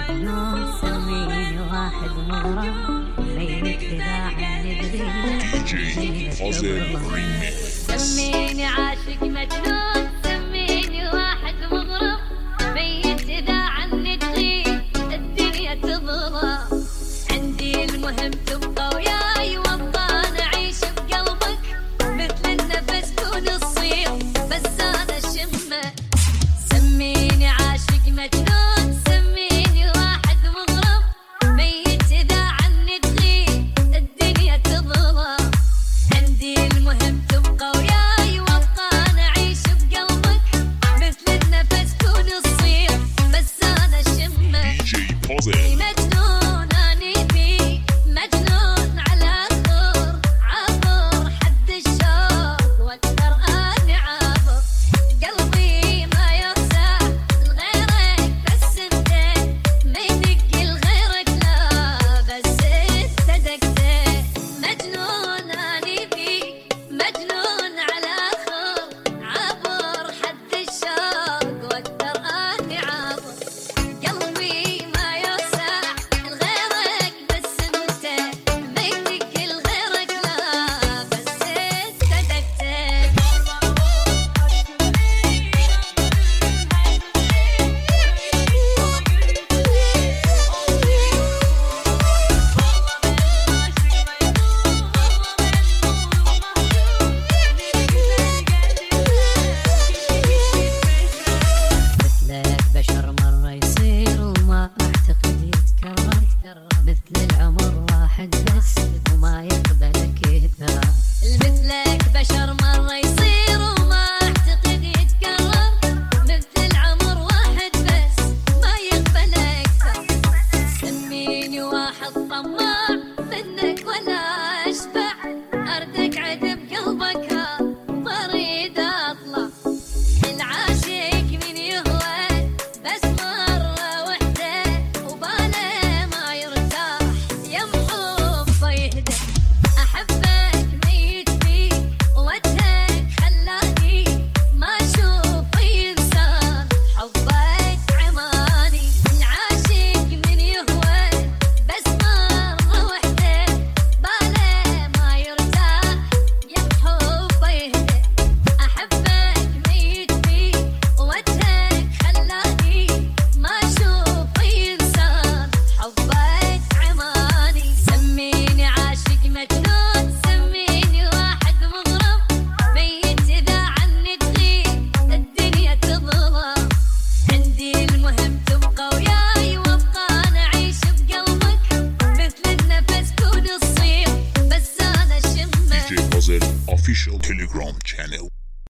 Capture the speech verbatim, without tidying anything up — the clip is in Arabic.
مجنون سميني واحد مغرم ميت إذا عني دي جي فاضل ريميكس. سميني عاشق مجنون سميني واحد مغرم ميت إذا عني تغيب الدنيا تظلم. عندي المهم تبقى وياي وابقى نعيش بقلبك مثل النفس كون الصيف بس انا شمه. سميني عاشق مجنون سميني واحد مغرم ميت اذا عني تغيب الدنيا تظلم. عندي المهم تبقى وياي وابقى نعيش بقلبك مثل النفس كون الصيف بس انا شمه. دي جي فاضل مجنون اني فيك مجنون على خور عبر حد الشوق واكثر اني عابر. قلبي ما يرتاح لغيرك بس انت ما يدق لغيرك لا بس انت دقتك. مجنون اني فيك مجنون على خور عبر حد الشوق واكثر اني عابر. قلبي ما يرتاح لغيرك بس انت ما يدق لغيرك لا بس انت دقتك. مثلك بشر مرة يصير وما أعتقد يتكرر مثل العمر واحد بس وما يقبلك يثار. مثلك بشر مرة يصير وما أعتقد يتكرر مثل العمر واحد بس ما يقبلك ثار. سميني واحد طماع منك ولا أشبع أردك عذب قلبك ها ما أريد أطلع. العاشق من يهوى بس مرة وحدة وباله ما يرتاح يمحو بيهده. أحبك ميت فيك ووجهك خلاني ما أشوف أي إنسان حبك عماني. العاشق من يهوى بس مرة وحدة باله ما يرتاح يمحو بيهده. أحبك ميت فيك ووجهك خلاني ما أشوف أي إنسان حبك عماني. سميني عاشق مجنون سميني واحد مغرم ميت إذا عني تغيب الدنيا تظلم. عندي المهم تبقى وياي وابقى نعيش بقلبك مثل النفس كون الصيف بس أنا شمه. دي جي فاضل official telegram channel.